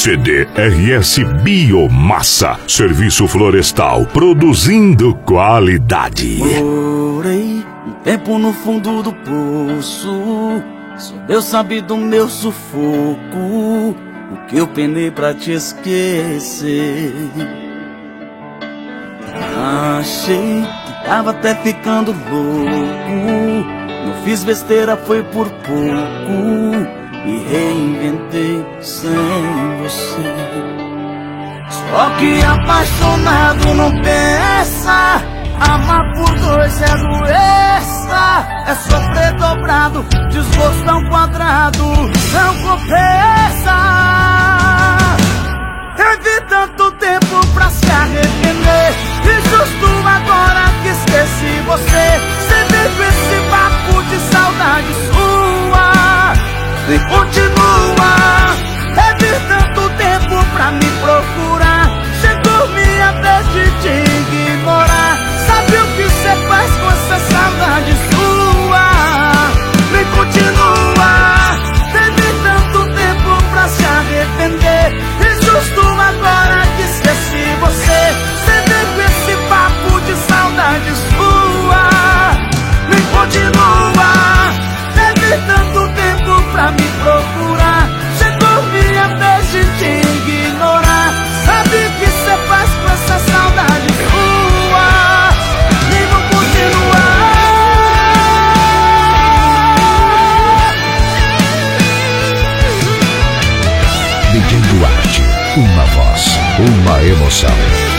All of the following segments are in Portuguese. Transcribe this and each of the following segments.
CD RS Biomassa, serviço florestal, produzindo qualidade. Morei um tempo no fundo do poço, só Deus sabe do meu sufoco, o que eu penei pra te esquecer. Achei que tava até ficando louco, não fiz besteira, foi por pouco, me reinventei sem você. Só que apaixonado não pensa, amar por dois é doença, é sofrer dobrado, desgosto ao quadrado, não compensa. Teve tanto tempo pra se arrepender, e justo agora que esqueci você, você vem com esse papo de saudade sua, nem continua. Teve tanto tempo pra me procurar, chegou minha vez de te ignorar. Sabe o que você faz com essa saudade sua? Nem continua. Teve tanto tempo pra se arrepender, e justo agora que esqueci você, você vem com esse papo de saudade sua, nem continua. Teve tanto tempo pra me procurar, chegou minha vez de te ignorar. Sabe o que você faz com essa saudade sua, nem vou continuar. DJ Duarte, uma voz, uma emoção.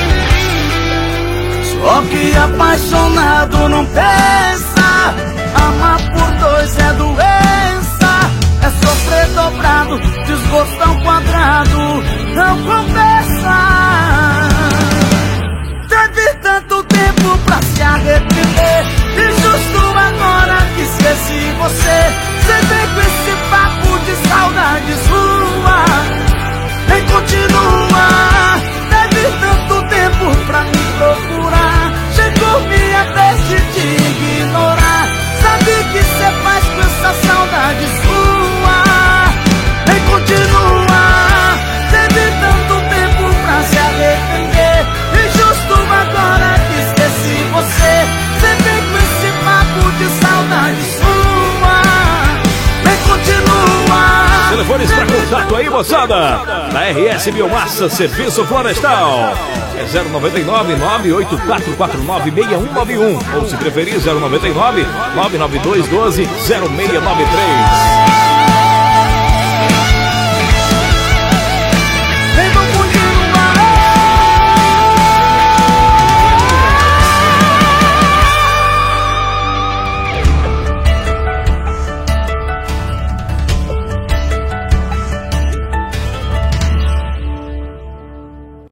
Só que apaixonado não pensa, amar por dois é doença, é sofrer dobrado, desgosto ao quadrado, não compensa. Teve tanto tempo pra se arrepender, e justo agora que esqueci você, você vem com esse papo de saudade sua, nem continua. Teve tanto tempo pra me procurar, chegou minha vez de te ignorar. Sabe o que você faz com essa saudade sua, nem continua. Teve tanto tempo pra se arrepender, e justo agora que esqueci você, você vem com esse papo de saudade sua, nem continua. Telefones para contato aí, moçada, da RS Biomassa, serviço florestal. É 099-98449-6191. Ou se preferir, 099-99212-0693.